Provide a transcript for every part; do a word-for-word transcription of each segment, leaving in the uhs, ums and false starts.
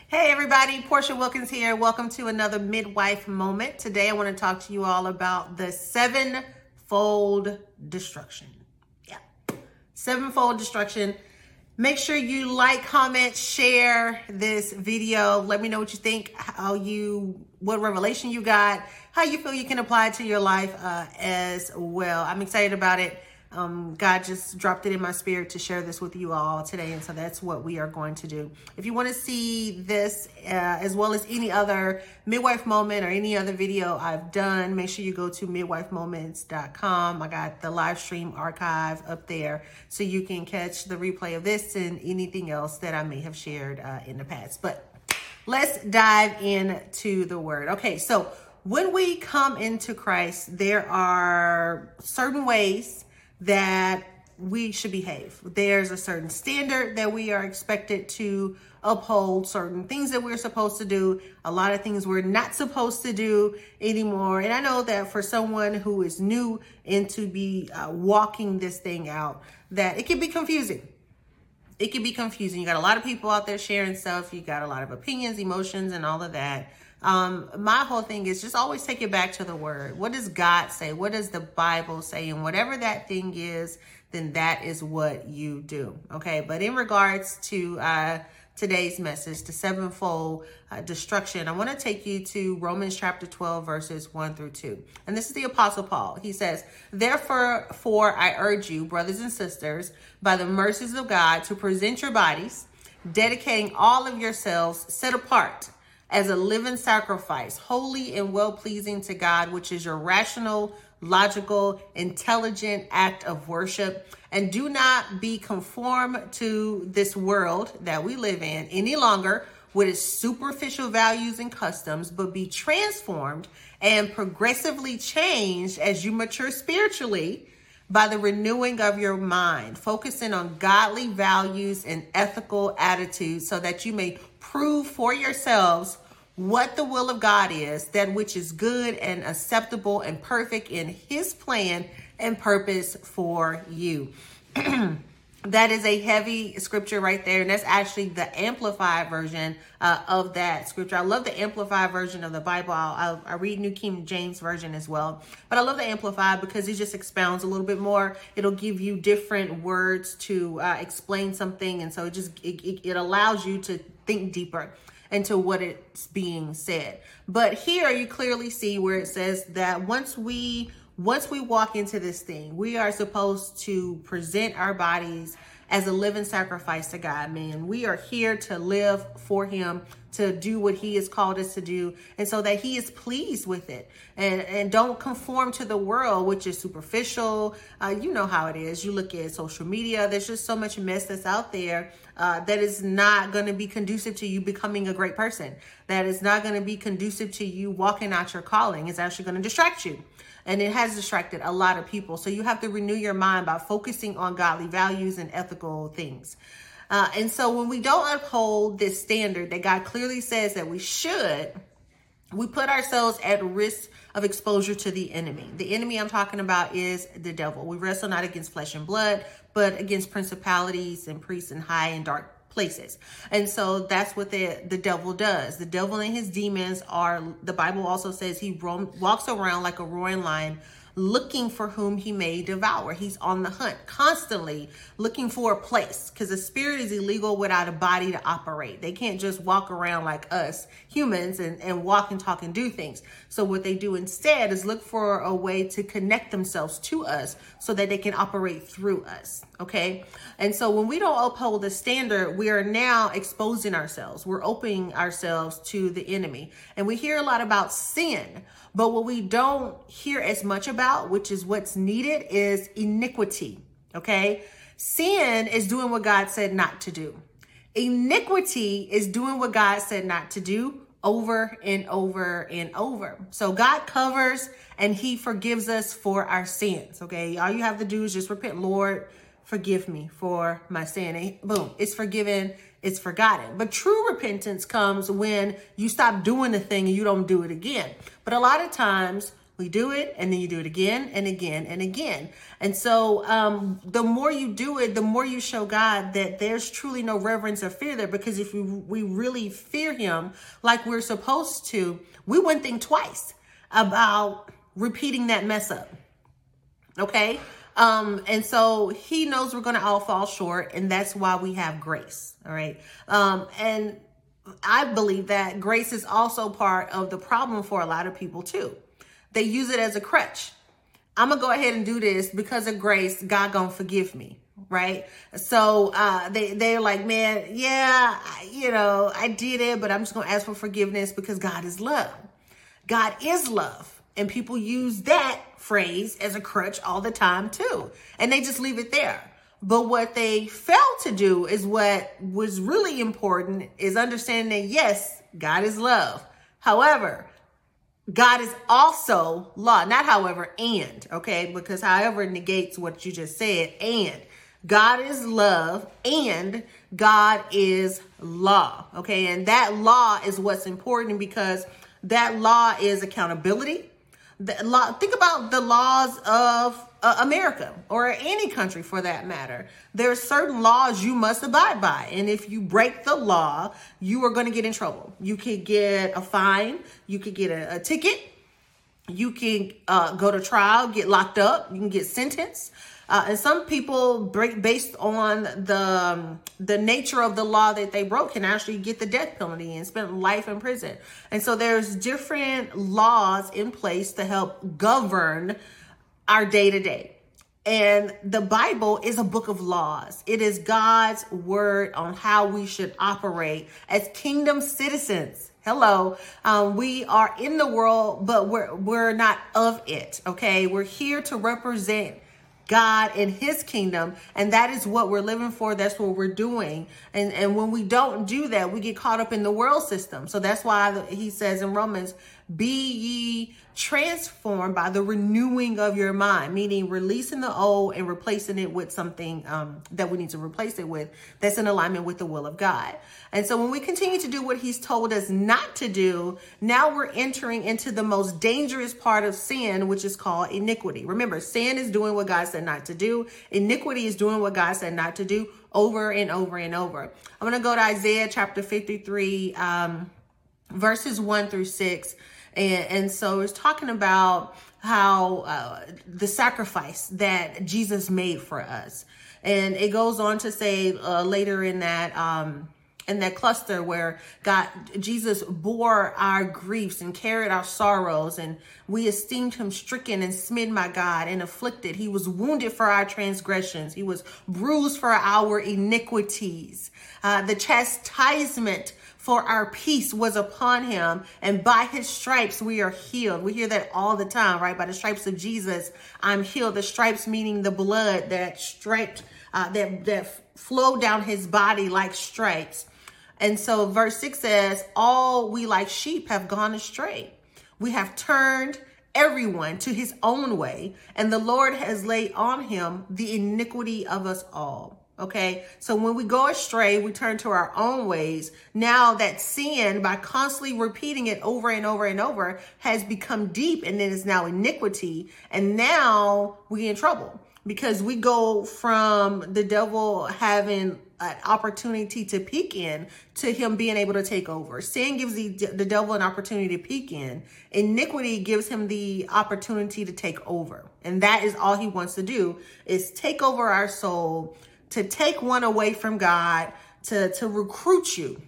Hey everybody, Portia Wilkins here. Welcome to another Midwife Moment. Today I want to talk to you all about the sevenfold destruction. Yeah, sevenfold destruction. Make sure you like, comment, share this video. Let me know what you think, how you, what revelation you got, how you feel you can apply it to your life uh, as well. I'm excited about it. Um, God just dropped it in my spirit to share this with you all today, and so that's what we are going to do. If you want to see this uh, as well as any other midwife moment or any other video I've done, make sure you go to midwife moments dot com. I got the live stream archive up there so you can catch the replay of this and anything else that I may have shared uh, in the past. But let's dive into the word. Okay, so when we come into Christ, there are certain ways that we should behave. There's a certain standard that we are expected to uphold, certain things that we're supposed to do, a lot of things we're not supposed to do anymore. And I know that for someone who is new into be uh, walking this thing out, that it can be confusing. It can be confusing. You got a lot of people out there sharing stuff. You got a lot of opinions, emotions, and all of that. Um, my whole thing is just always take it back to the word. What does God say? What does the Bible say? And whatever that thing is, then that is what you do. Okay. But in regards to, uh, today's message, the sevenfold uh, destruction, I want to take you to Romans chapter twelve, verses one through two. And this is the Apostle Paul. He says, therefore, for I urge you, brothers and sisters, by the mercies of God, to present your bodies, dedicating all of yourselves set apart as a living sacrifice, holy and well-pleasing to God, which is your rational, logical, intelligent act of worship. And do not be conformed to this world that we live in any longer with its superficial values and customs, but be transformed and progressively changed as you mature spiritually by the renewing of your mind, focusing on godly values and ethical attitudes so that you may prove for yourselves what the will of God is, that which is good and acceptable and perfect in his plan and purpose for you. That is a heavy scripture right there. And that's actually the amplified version uh, of that scripture. I love the amplified version of the Bible. I'll, I'll, I read New King James Version as well. But I love the amplified because it just expounds a little bit more. It'll give you different words to uh, explain something. And so it just, it, it, it allows you to think deeper into what it's being said. But here you clearly see where it says that once we Once we walk into this thing, we are supposed to present our bodies as a living sacrifice to God, man. We are here to live for him, to do what he has called us to do, and so that he is pleased with it. And, and don't conform to the world, which is superficial. Uh, you know how it is. You look at social media, there's just so much mess that's out there uh, that is not going to be conducive to you becoming a great person. That is not going to be conducive to you walking out your calling. It's actually going to distract you. And it has distracted a lot of people. So you have to renew your mind by focusing on godly values and ethical things. Uh, and so when we don't uphold this standard that God clearly says that we should, we put ourselves at risk of exposure to the enemy. The enemy I'm talking about is the devil. We wrestle not against flesh and blood, but against principalities and priests in high and dark places. And so that's what the, the devil does. The devil and his demons are, the Bible also says he roam, walks around like a roaring lion, looking for whom he may devour. He's on the hunt, constantly looking for a place, because the spirit is illegal without a body to operate. They can't just walk around like us humans and, and walk and talk and do things. So what they do instead is look for a way to connect themselves to us so that they can operate through us. Okay. And so when we don't uphold the standard, we are now exposing ourselves. We're opening ourselves to the enemy. And we hear a lot about sin, but what we don't hear as much about, which is what's needed, is iniquity. Okay. Sin is doing what God said not to do. Iniquity is doing what God said not to do over and over and over. So God covers and he forgives us for our sins. Okay. All you have to do is just repent. Lord, forgive me for my sin. And boom, it's forgiven. It's forgotten. But true repentance comes when you stop doing the thing and you don't do it again. But a lot of times We do it, and then you do it again and again and again. And so um, the more you do it, the more you show God that there's truly no reverence or fear there. Because if we, we really fear him like we're supposed to, we wouldn't think twice about repeating that mess up. Okay? Um, and so he knows we're going to all fall short, and that's why we have grace. All right? Um, and I believe that grace is also part of the problem for a lot of people too. They use it as a crutch. I'm going to go ahead and do this because of grace. God going to forgive me. Right. So uh, they, they're like, man, yeah, I, you know, I did it, but I'm just going to ask for forgiveness because God is love. God is love. And people use that phrase as a crutch all the time too. And they just leave it there. But what they fail to do is what was really important is understanding that, yes, God is love. However, God is also law, not however, and, okay, because however negates what you just said, and God is love and God is law, okay, and that law is what's important because that law is accountability. The law, think about the laws of uh, America or any country for that matter. There are certain laws you must abide by. And if you break the law, you are going to get in trouble. You could get a fine. You could get a, a ticket. You can uh, go to trial, get locked up. You can get sentenced. Uh, and some people break based on the um, the nature of the law that they broke can actually get the death penalty and spend life in prison. And so there's different laws in place to help govern our day to day. And the Bible is a book of laws. It is God's word on how we should operate as kingdom citizens. Hello. Um, we are in the world, but we're we're not of it. Okay. We're here to represent God and his kingdom. And that is what we're living for. That's what we're doing. And, and when we don't do that, we get caught up in the world system. So that's why he says in Romans, be ye transformed by the renewing of your mind, meaning releasing the old and replacing it with something um, that we need to replace it with that's in alignment with the will of God. And so when we continue to do what he's told us not to do, now we're entering into the most dangerous part of sin, which is called iniquity. Remember, sin is doing what God said not to do. Iniquity is doing what God said not to do over and over and over. I'm going to go to Isaiah chapter fifty-three, um, verses one through six. And, and so it's talking about how uh, the sacrifice that Jesus made for us. And it goes on to say uh, later in that um, in that cluster where God, Jesus bore our griefs and carried our sorrows, and we esteemed him stricken and smitten by God and afflicted. He was wounded for our transgressions. He was bruised for our iniquities. Uh, the chastisement for our peace was upon him, and by his stripes we are healed. We hear that all the time, right? By the stripes of Jesus, I'm healed. The stripes meaning the blood that striped, uh, that that flowed down his body like stripes. And so verse six says, all we like sheep have gone astray. We have turned everyone to his own way, and the Lord has laid on him the iniquity of us all. Okay, so when we go astray, we turn to our own ways. Now that sin, by constantly repeating it over and over and over, has become deep, and then is now iniquity. And now we get in trouble because we go from the devil having an opportunity to peek in to him being able to take over. Sin gives the, the devil an opportunity to peek in. Iniquity gives him the opportunity to take over. And that is all he wants to do, is take over our soul, to take one away from God, to, to recruit you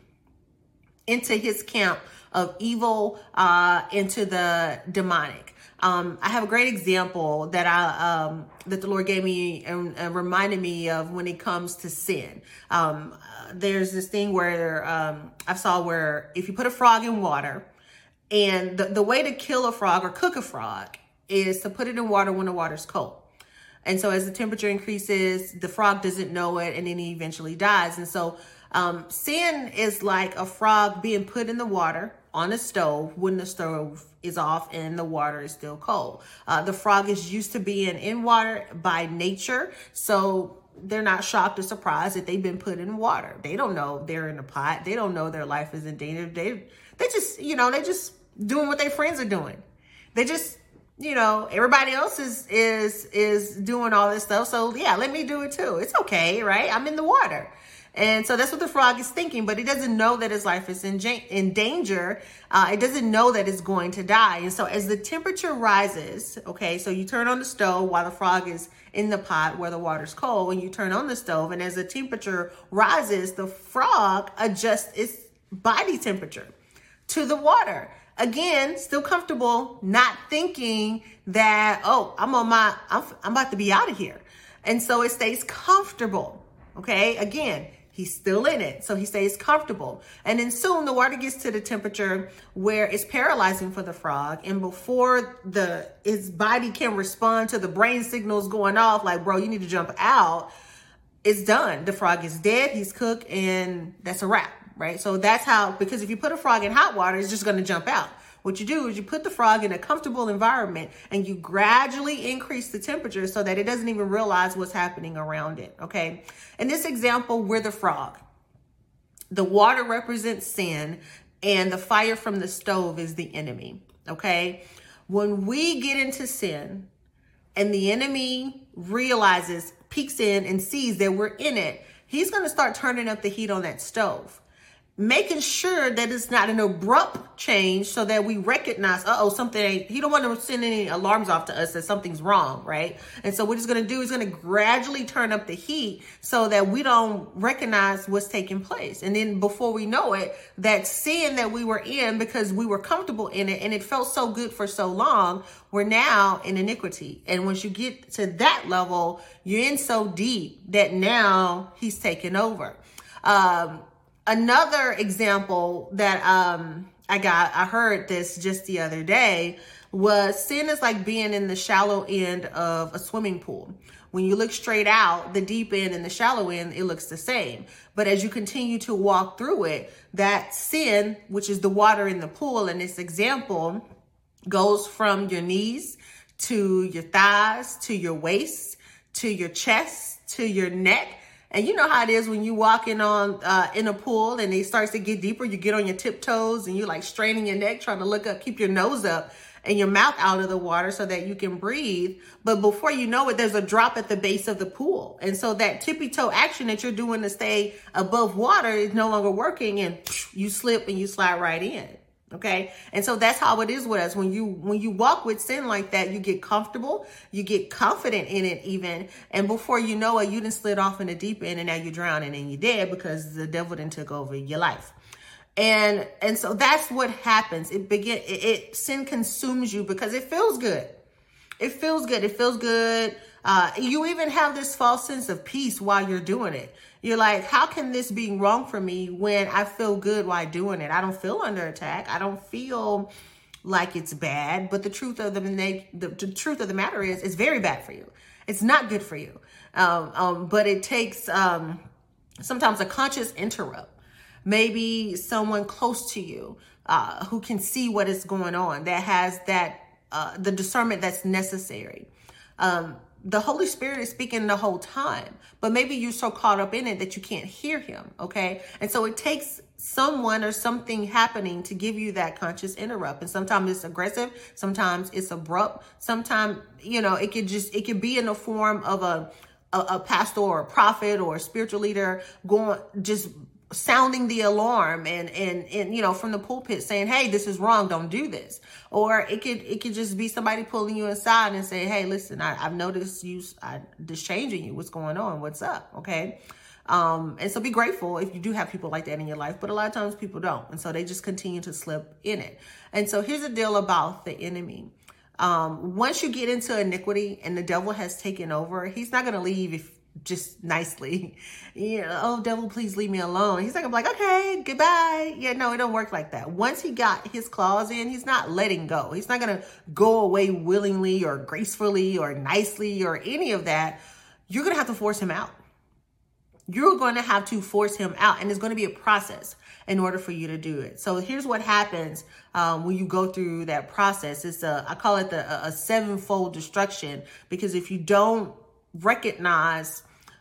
into his camp of evil, uh, into the demonic. Um, I have a great example that I, um, that the Lord gave me and, and reminded me of when it comes to sin. Um, uh, there's this thing where, um, I saw where if you put a frog in water, and the, the way to kill a frog or cook a frog is to put it in water when the water's cold. And so as the temperature increases, the frog doesn't know it, and then he eventually dies. And so um, sin is like a frog being put in the water on a stove when the stove is off and the water is still cold. Uh, the frog is used to being in water by nature, so they're not shocked or surprised that they've been put in water. They don't know they're in a pot. They don't know their life is in danger. They, they just, you know, they just doing what their friends are doing. They just you know, everybody else is is is doing all this stuff. So yeah, let me do it too. It's okay, right? I'm in the water. And so that's what the frog is thinking, but it doesn't know that his life is in, in danger. Uh, it doesn't know that it's going to die. And so as the temperature rises, okay, so you turn on the stove while the frog is in the pot where the water's cold, and you turn on the stove, and as the temperature rises, the frog adjusts its body temperature to the water. Again, still comfortable, not thinking that, oh, I'm on my, I'm, I'm about to be out of here. And so it stays comfortable. Okay, again, he's still in it, so he stays comfortable. And then soon the water gets to the temperature where it's paralyzing for the frog. And before the his body can respond to the brain signals going off, like, bro, you need to jump out, it's done. The frog is dead, he's cooked, and that's a wrap, right? So that's how, because if you put a frog in hot water, it's just going to jump out. What you do is you put the frog in a comfortable environment and you gradually increase the temperature so that it doesn't even realize what's happening around it, okay? In this example, we're the frog. The water represents sin and the fire from the stove is the enemy, okay? When we get into sin and the enemy realizes, peeks in and sees that we're in it, he's going to start turning up the heat on that stove, making sure that it's not an abrupt change so that we recognize, uh-oh, something ain't, he don't want to send any alarms off to us that something's wrong, right? And so what he's going to do is going to gradually turn up the heat so that we don't recognize what's taking place. And then before we know it, that sin that we were in because we were comfortable in it and it felt so good for so long, we're now in iniquity. And once you get to that level, you're in so deep that now he's taken over. Um, Another example that um, I got, I heard this just the other day, was sin is like being in the shallow end of a swimming pool. When you look straight out, the deep end and the shallow end, it looks the same. But as you continue to walk through it, that sin, which is the water in the pool in this example, goes from your knees to your thighs, to your waist, to your chest, to your neck. And you know how it is when you walking on uh, in a pool and it starts to get deeper, you get on your tiptoes and you're like straining your neck, trying to look up, keep your nose up and your mouth out of the water so that you can breathe. But before you know it, there's a drop at the base of the pool. And so that tippy toe action that you're doing to stay above water is no longer working and you slip and you slide right in. Okay. And so that's how it is with us. When you, when you walk with sin like that, you get comfortable, you get confident in it even. And before you know it, you done slid off in the deep end and now you're drowning and you're dead because the devil done took over your life. And, and so that's what happens. It begin, it, it sin consumes you because it feels good. It feels good. It feels good. Uh, you even have this false sense of peace while you're doing it. You're like, how can this be wrong for me when I feel good while doing it? I don't feel under attack. I don't feel like it's bad. But the truth of the, the, the truth of the matter is, it's very bad for you. It's not good for you. Um, um, but it takes um, sometimes a conscious interrupt. Maybe someone close to you uh, who can see what is going on, that has that uh, the discernment that's necessary. Um, the Holy Spirit is speaking the whole time, but maybe you're so caught up in it that you can't hear him. Okay. And so it takes someone or something happening to give you that conscious interrupt. And sometimes it's aggressive. Sometimes it's abrupt. Sometimes, you know, it could just, it could be in the form of a, a, a pastor or a prophet or a spiritual leader going, just sounding the alarm and, and, and, you know, from the pulpit saying, hey, this is wrong. Don't do this. Or it could, it could just be somebody pulling you aside and say, hey, listen, I, I've noticed you, I, this changing you. What's going on? What's up? Okay. Um, and so be grateful if you do have people like that in your life, but a lot of times people don't. And so they just continue to slip in it. And so here's the deal about the enemy. Um, once you get into iniquity and the devil has taken over, he's not going to leave if just nicely, you know, oh, devil, please leave me alone. He's not gonna be like, okay, goodbye. Yeah, no, it don't work like that. Once he got his claws in, he's not letting go. He's not gonna go away willingly or gracefully or nicely or any of that. You're gonna have to force him out. You're going to have to force him out, and it's going to be a process in order for you to do it. So here's what happens um, when you go through that process. It's a, I call it the, a sevenfold destruction, because if you don't recognize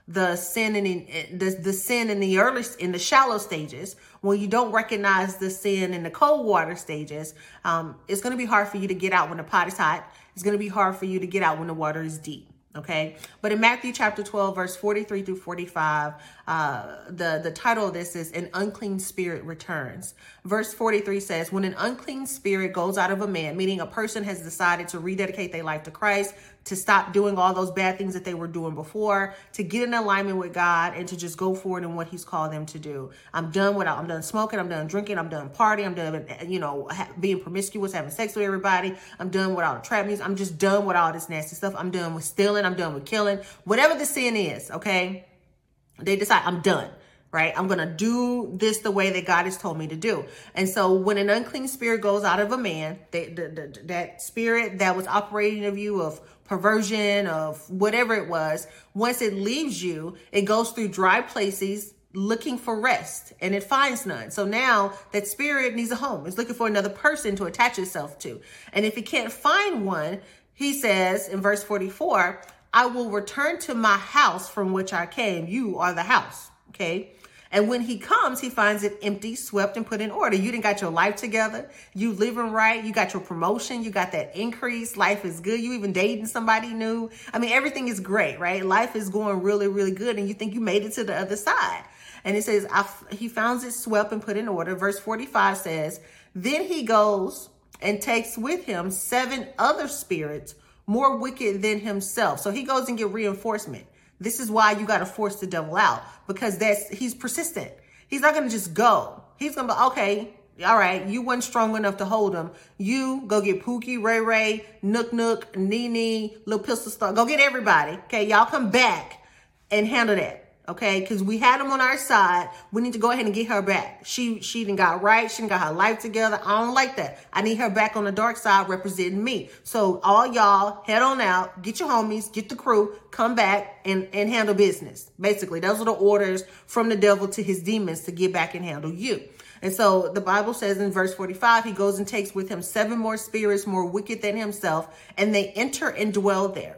the sin in the, the, the sin in the early, in the shallow stages, when you don't recognize the sin in the cold water stages, um, it's going to be hard for you to get out when the pot is hot. It's going to be hard for you to get out when the water is deep. Okay. But in Matthew chapter twelve, verse forty-three through forty-five, uh, the, the title of this is An Unclean Spirit Returns. Verse forty-three says, when an unclean spirit goes out of a man, meaning a person has decided to rededicate their life to Christ, to stop doing all those bad things that they were doing before, to get in alignment with God, and to just go forward in what he's called them to do. I'm done with, I'm done smoking. I'm done drinking. I'm done partying. I'm done, you know, being promiscuous, having sex with everybody. I'm done with all the trap music. I'm just done with all this nasty stuff. I'm done with stealing. I'm done with killing, whatever the sin is. Okay. They decide I'm done. Right? I'm going to do this the way that God has told me to do. And so when an unclean spirit goes out of a man, they, the, the, that spirit that was operating of you of perversion, of whatever it was, once it leaves you, it goes through dry places looking for rest, and it finds none. So now that spirit needs a home. It's looking for another person to attach itself to. And if it can't find one, he says in verse forty-four, I will return to my house from which I came. You are the house. Okay. And when he comes, he finds it empty, swept, and put in order. You didn't got your life together. You living right. You got your promotion. You got that increase. Life is good. You even dating somebody new. I mean, everything is great, right? Life is going really, really good. And you think you made it to the other side. And it says, I, he found it swept and put in order. Verse forty-five says, then he goes and takes with him seven other spirits more wicked than himself. So he goes and get reinforcement. This is why you got to force the devil out, because that's, he's persistent. He's not going to just go. He's going to be, okay, all right, you weren't strong enough to hold him. You go get Pookie, Ray Ray, Nook Nook, Nene, Little Pistol Star. Go get everybody. Okay, y'all come back and handle that. Okay, because we had him on our side. We need to go ahead and get her back. She she done got right. She done got her life together. I don't like that. I need her back on the dark side representing me. So all y'all head on out, get your homies, get the crew, come back and, and handle business. Basically, those are the orders from the devil to his demons to get back and handle you. And so the Bible says in verse forty-five, he goes and takes with him seven more spirits more wicked than himself, and they enter and dwell there.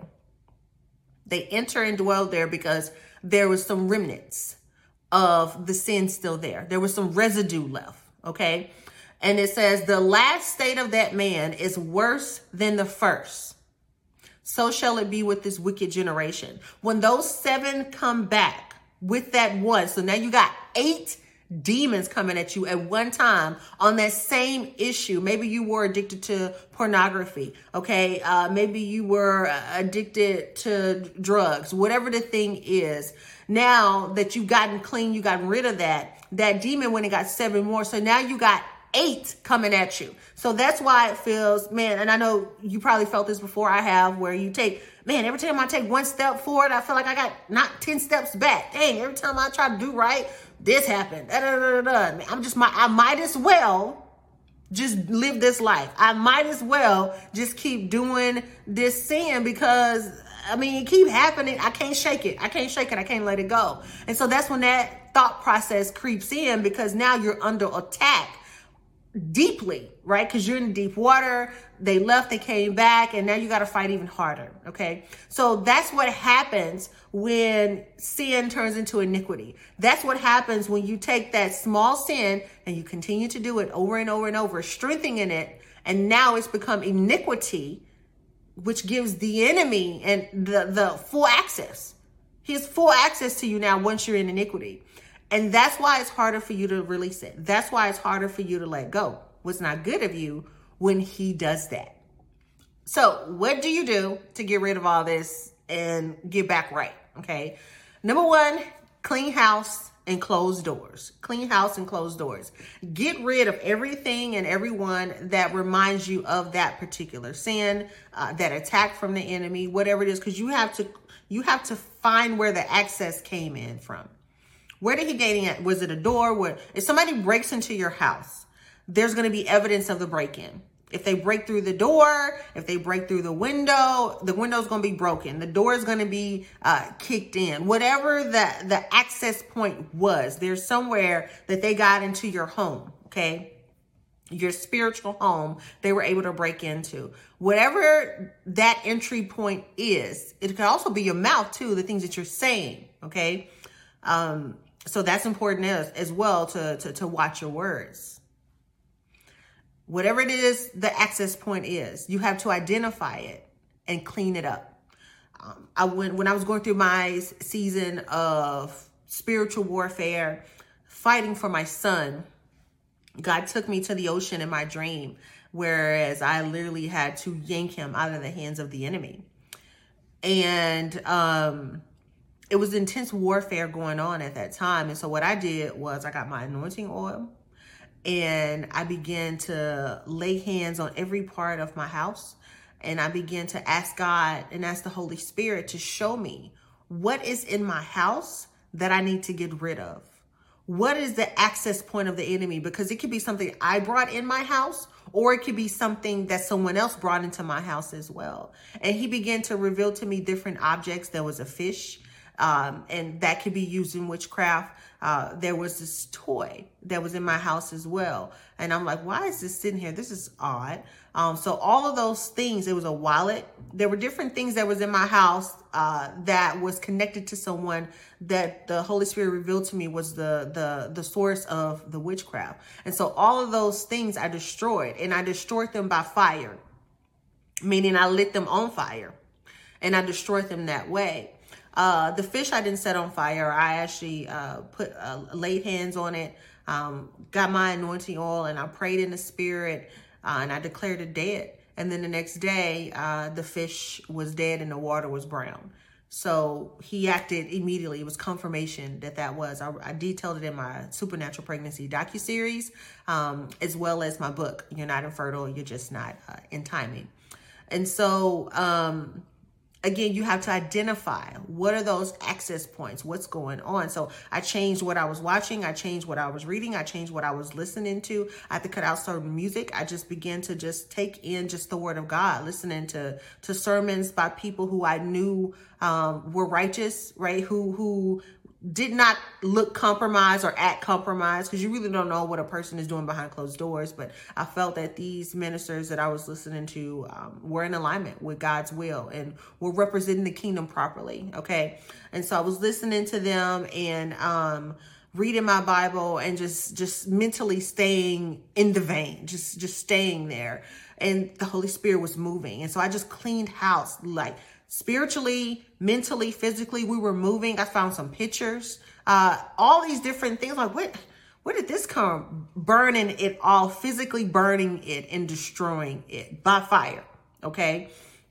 They enter and dwell there because there was some remnants of the sin still there. There was some residue left. Okay. And it says the last state of that man is worse than the first. So shall it be with this wicked generation. When those seven come back with that one. So now you got eight demons coming at you at one time on that same issue. Maybe you were addicted to pornography. Okay. Uh, maybe you were addicted to drugs, whatever the thing is. Now that you've gotten clean, you gotten rid of that, that demon went and got seven more. So now you got eight coming at you. So that's why it feels, man. And I know you probably felt this before. I have, where you take, man, every time I take one step forward, I feel like I got not ten steps back. Dang, every time I try to do right, this happened. Da, da, da, da, da. I'm just, my, I might as well just live this life. I might as well just keep doing this sin, because I mean, it keep happening. I can't shake it. I can't shake it. I can't let it go. And so that's when that thought process creeps in, because now you're under attack deeply, right? Because you're in deep water. They left, they came back, and now you got to fight even harder. Okay. So that's what happens when sin turns into iniquity. That's what happens when you take that small sin and you continue to do it over and over and over, strengthening it. And now it's become iniquity, which gives the enemy and the, the full access. He has full access to you now once you're in iniquity. And that's why it's harder for you to release it. That's why it's harder for you to let go. What's not good of you when he does that. So what do you do to get rid of all this and get back right? Okay. Number one, clean house and closed doors. Clean house and closed doors. Get rid of everything and everyone that reminds you of that particular sin, uh, that attack from the enemy, whatever it is, because you have to you have to find where the access came in from. Where did he get in? Was it a door? Where, if somebody breaks into your house, there's going to be evidence of the break-in. If they break through the door, if they break through the window, the window's going to be broken. The door is going to be uh, kicked in. Whatever the, the access point was, there's somewhere that they got into your home, okay? Your spiritual home, they were able to break into. Whatever that entry point is, it could also be your mouth too, the things that you're saying, Okay. Um, so that's important as, as well to, to, to watch your words. Whatever it is, the access point is, you have to identify it and clean it up. Um, I went, when I was going through my season of spiritual warfare, fighting for my son, God took me to the ocean in my dream, whereas I literally had to yank him out of the hands of the enemy. And um, it was intense warfare going on at that time. And so what I did was I got my anointing oil and I began to lay hands on every part of my house. And I began to ask God and ask the Holy Spirit to show me what is in my house that I need to get rid of. What is the access point of the enemy? Because it could be something I brought in my house, or it could be something that someone else brought into my house as well. And he began to reveal to me different objects. There was a fish, um, and that could be used in witchcraft. Uh, there was this toy that was in my house as well. And I'm like, why is this sitting here? This is odd. Um, so all of those things, it was a wallet. There were different things that was in my house uh, that was connected to someone that the Holy Spirit revealed to me was the, the, the source of the witchcraft. And so all of those things I destroyed, and I destroyed them by fire, meaning I lit them on fire and I destroyed them that way. Uh, the fish I didn't set on fire. I actually uh, put uh, laid hands on it, um, got my anointing oil, and I prayed in the spirit, uh, and I declared it dead. And then the next day, uh, the fish was dead and the water was brown. So he acted immediately. It was confirmation that that was. I, I detailed it in my Supernatural Pregnancy docuseries, um, as well as my book, You're Not Infertile, You're Just Not uh, in Timing. And so, um, again, you have to identify what are those access points, what's going on. So I changed what I was watching. I changed what I was reading. I changed what I was listening to. I had to cut out certain music. I just began to just take in just the word of God, listening to, to sermons by people who I knew um, were righteous, right? Who, who did not look compromised or act compromised, because you really don't know what a person is doing behind closed doors. But I felt that these ministers that I was listening to um, were in alignment with God's will and were representing the kingdom properly. Okay. And so I was listening to them and um, reading my Bible and just, just mentally staying in the vein, just, just staying there. And the Holy Spirit was moving. And so I just cleaned house, like spiritually, mentally, physically. We were moving. I found some pictures, uh, all these different things. Like, what, where did this come? Burning it all, physically burning it and destroying it by fire. Okay.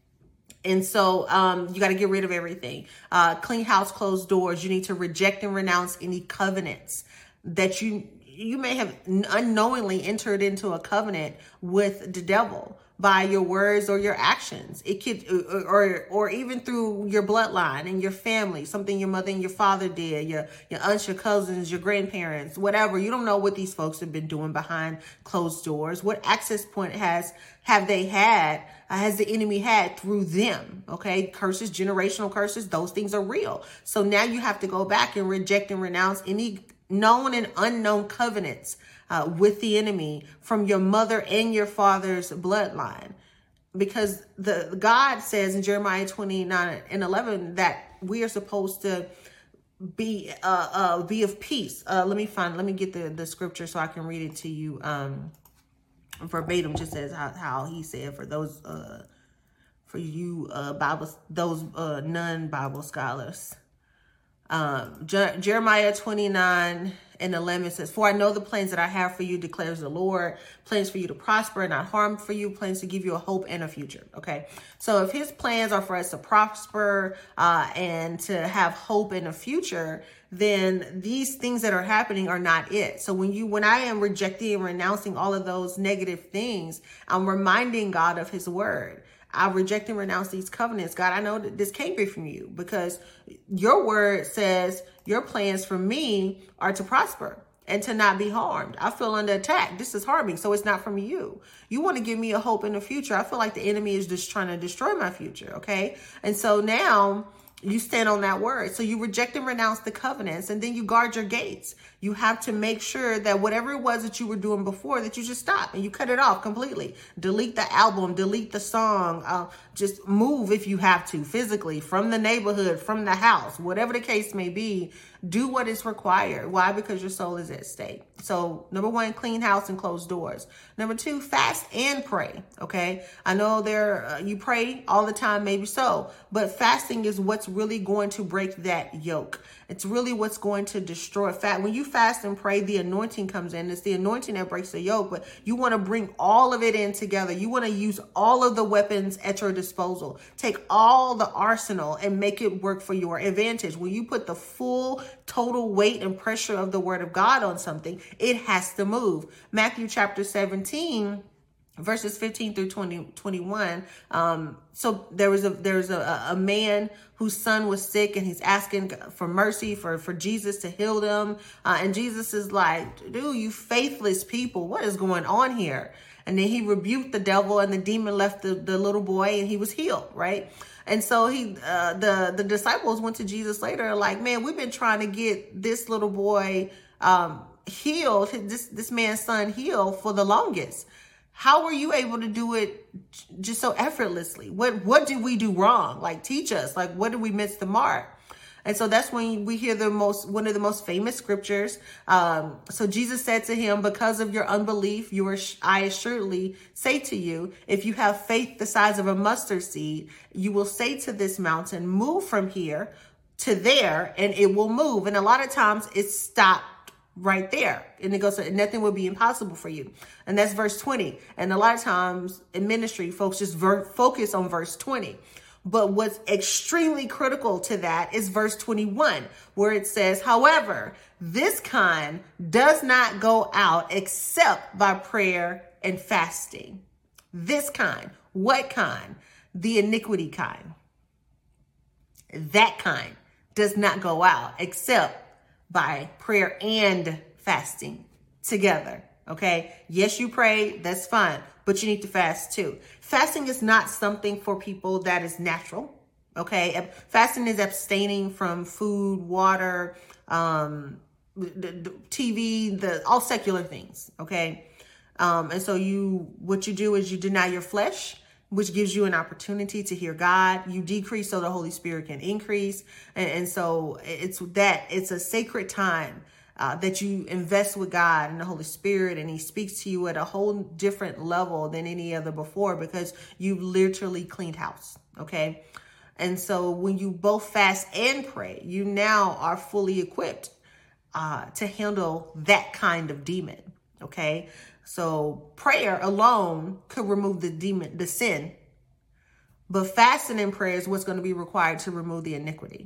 And so um, you got to get rid of everything. Uh, clean house, closed doors. You need to reject and renounce any covenants that you, you may have unknowingly entered into a covenant with the devil by your words or your actions. It could, or, or even through your bloodline and your family, something your mother and your father did, your, your aunts, your cousins, your grandparents, whatever. You don't know what these folks have been doing behind closed doors. What access point has, have they had, uh, has the enemy had through them? Okay. Curses, generational curses, those things are real. So now you have to go back and reject and renounce any known and unknown covenants Uh, with the enemy from your mother and your father's bloodline. Because the God says in Jeremiah twenty-nine and eleven that we are supposed to be uh, uh, be of peace. Uh, let me find, let me get the, the scripture so I can read it to you um, verbatim, just as how, how he said for those, uh, for you uh, Bible, those uh, non-Bible scholars. Um, Je- Jeremiah twenty-nine and eleven says, "For I know the plans that I have for you, declares the Lord, plans for you to prosper and not harm for you, plans to give you a hope and a future." Okay. So if his plans are for us to prosper, uh, and to have hope in a future, then these things that are happening are not it. So when you, when I am rejecting and renouncing all of those negative things, I'm reminding God of his word. I reject and renounce these covenants. God, I know that this can't be from you, because your word says your plans for me are to prosper and to not be harmed. I feel under attack. This is harming. So it's not from you. You want to give me a hope in the future. I feel like the enemy is just trying to destroy my future. Okay. And so now you stand on that word. So you reject and renounce the covenants, and then you guard your gates. You have to make sure that whatever it was that you were doing before, that you just stop and you cut it off completely. Delete the album, delete the song, uh, just move if you have to physically from the neighborhood, from the house, whatever the case may be. Do what is required. Why? Because your soul is at stake. So number one, clean house and close doors. Number two, fast and pray. Okay. I know there, uh, you pray all the time, maybe so, but fasting is what's really going to break that yoke. It's really what's going to destroy fat. When you fast and pray, the anointing comes in. It's the anointing that breaks the yoke, but you want to bring all of it in together. You want to use all of the weapons at your disposal. Take all the arsenal and make it work for your advantage. When you put the full total weight and pressure of the word of God on something, it has to move. Matthew chapter seventeen, verses fifteen through twenty, twenty-one. Um, so there was a, there was a, a man whose son was sick, and he's asking for mercy for, for Jesus to heal them. Uh, and Jesus is like, dude, you faithless people, what is going on here? And then he rebuked the devil, and the demon left the, the little boy, and he was healed, right? And so he, uh, the, the disciples went to Jesus later, like, man, we've been trying to get this little boy um, healed, this, this man's son healed for the longest. How were you able to do it just so effortlessly? What what did we do wrong? Like, teach us. Like, what did we miss the mark? And so that's when we hear the most, one of the most famous scriptures. Um, so Jesus said to him, because of your unbelief, you are, I assuredly say to you, if you have faith the size of a mustard seed, you will say to this mountain, move from here to there, and it will move. And a lot of times it's stopped right there. And it goes, so nothing will be impossible for you. And that's verse twenty. And a lot of times in ministry, folks just ver- focus on verse twenty. But what's extremely critical to that is verse twenty-one, where it says, however, this kind does not go out except by prayer and fasting. This kind. What kind? The iniquity kind. That kind does not go out except by prayer and fasting together. Okay. Yes, you pray. That's fine. But you need to fast too. Fasting is not something for people that is natural. Okay. Fasting is abstaining from food, water, um, the, the T V, the all secular things. Okay. Um, and so you, what you do is you deny your flesh, which gives you an opportunity to hear God. You decrease so the Holy Spirit can increase. And, and so it's that, it's a sacred time uh, that you invest with God and the Holy Spirit, and he speaks to you at a whole different level than any other before, because you've literally cleaned house, okay? And so when you both fast and pray, you now are fully equipped uh, to handle that kind of demon, okay? So prayer alone could remove the demon, the sin, but fasting and prayer is what's going to be required to remove the iniquity.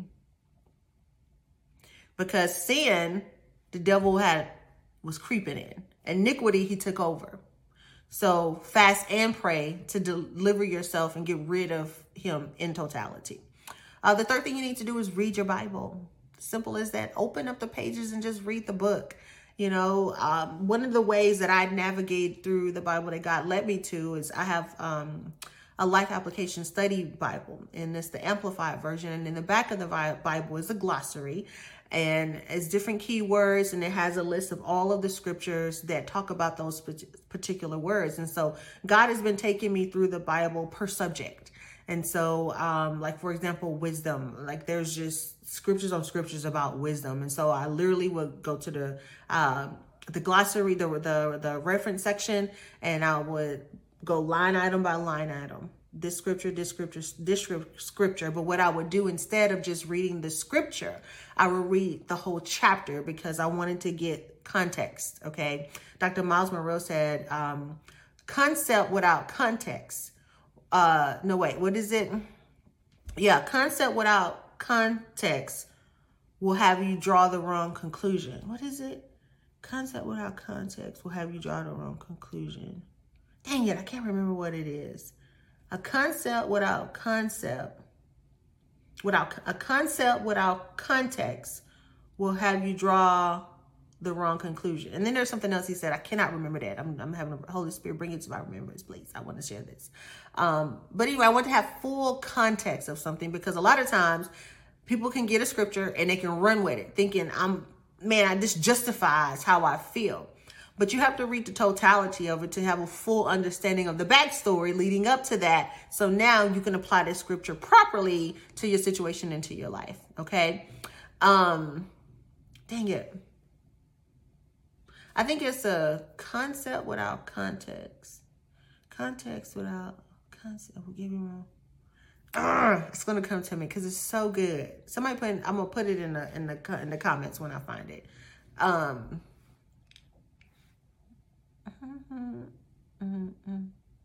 Because sin, the devil had, was creeping in. Iniquity, he took over. So fast and pray to deliver yourself and get rid of him in totality. Uh, the third thing you need to do is read your Bible. Simple as that. Open up the pages and just read the book. You know, um, one of the ways that I navigate through the Bible that God led me to is I have um, a life application study Bible, and it's the Amplified version. And in the back of the Bible is a glossary, and it's different keywords, and it has a list of all of the scriptures that talk about those particular words. And so God has been taking me through the Bible per subject. And so, um, like, for example, wisdom, like there's just scriptures on scriptures about wisdom. And so I literally would go to the, uh, the glossary, the, the, the reference section, and I would go line item by line item, this scripture, this scripture, this scripture. But what I would do, instead of just reading the scripture, I would read the whole chapter, because I wanted to get context. Okay. Doctor Miles Monroe said, um, concept without context. Uh, no, wait, what is it? Yeah. Concept without context will have you draw the wrong conclusion. What is it? Concept without context will have you draw the wrong conclusion. Dang it. I can't remember what it is. A concept without concept, without a concept without context will have you draw the wrong conclusion. And then there's something else he said. I cannot remember that. I'm, I'm having the Holy Spirit bring it to my remembrance, please. I want to share this. Um, but anyway, I want to have full context of something, because a lot of times People can get a scripture and they can run with it thinking, I'm, man, this justifies how I feel. But you have to read the totality of it to have a full understanding of the backstory leading up to that. So now you can apply this scripture properly to your situation and to your life. Okay. Um, dang it. I think it's a concept without context. Context without concept. Will give you more. Ugh, it's gonna come to me because it's so good. Somebody put. In, I'm gonna put it in the in the in the comments when I find it. Um. Mm-hmm, mm-hmm.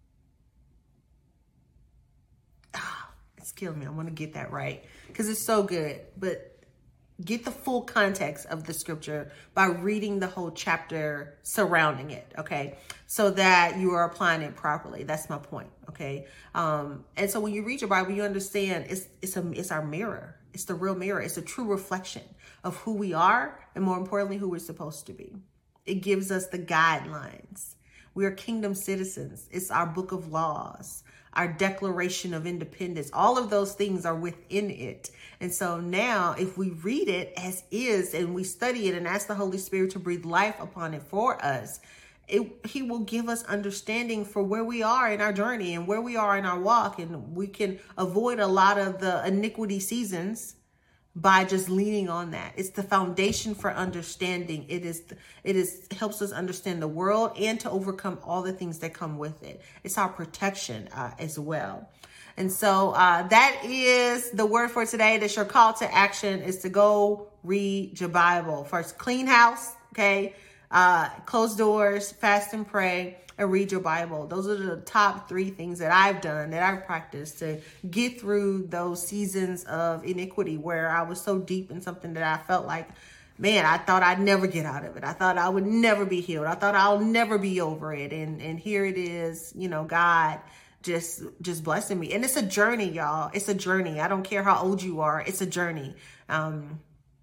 Oh, it's killing me. I want to get that right because it's so good. But get the full context of the scripture by reading the whole chapter surrounding it, okay? So that you are applying it properly. That's my point, okay? Um, and so when you read your Bible, you understand it's it's a it's our mirror. It's the real mirror. It's a true reflection of who we are and, more importantly, who we're supposed to be. It gives us the guidelines. We are kingdom citizens. It's our book of laws, our declaration of independence. All of those things are within it. And so now if we read it as is and we study it and ask the Holy Spirit to breathe life upon it for us, it, he will give us understanding for where we are in our journey and where we are in our walk. And we can avoid a lot of the iniquity seasons by just leaning on that. It's the foundation for understanding. It is, it is helps us understand the world and to overcome all the things that come with it. It's our protection uh, as well. And so uh, that is the word for today. That's your call to action, is to go read your Bible. First, clean house, okay? Uh, close doors, fast and pray, and read your Bible. Those are the top three things that I've done, that I've practiced to get through those seasons of iniquity where I was so deep in something that I felt like, man, I thought I'd never get out of it. I thought I would never be healed. I thought I'll never be over it. And, and here it is, you know, God just, just blessing me. And it's a journey, y'all. It's a journey. I don't care how old you are. It's a journey. Um,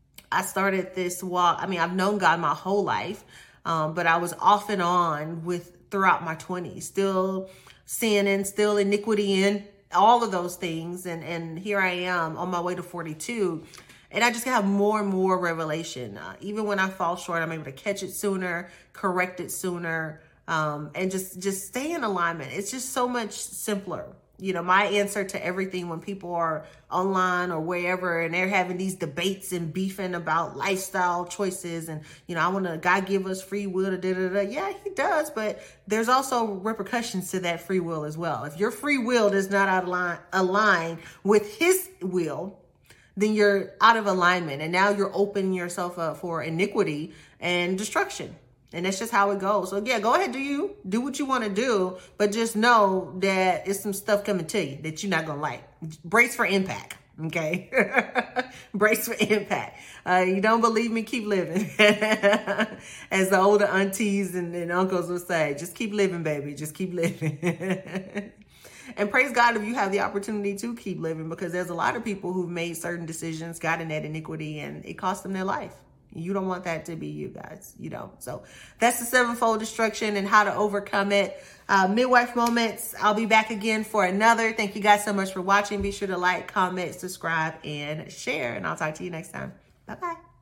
I started this walk. I mean, I've known God my whole life, um, but I was off and on with throughout my twenties, still sinning, still iniquity in, all of those things. And, and here I am on my way to forty-two. And I just have more and more revelation. Uh, even when I fall short, I'm able to catch it sooner, correct it sooner, um, and just, just stay in alignment. It's just so much simpler. You know, my answer to everything when people are online or wherever and they're having these debates and beefing about lifestyle choices and, you know, I want to, God give us free will to da da da. Yeah, he does. But there's also repercussions to that free will as well. If your free will does not align, align with his will, then you're out of alignment. And now you're opening yourself up for iniquity and destruction. And that's just how it goes. So yeah, go ahead, do you do what you want to do, but just know that it's some stuff coming to you that you're not going to like. Brace for impact. Okay. Brace for impact. Uh, you don't believe me? Keep living. As the older aunties and, and uncles would say, just keep living, baby. Just keep living. And praise God if you have the opportunity to keep living, because there's a lot of people who've made certain decisions, got in that iniquity, and it cost them their life. You don't want that to be you guys. You don't. So that's the sevenfold destruction and how to overcome it. Uh, Midwife Moments. I'll be back again for another. Thank you guys so much for watching. Be sure to like, comment, subscribe, and share. And I'll talk to you next time. Bye-bye.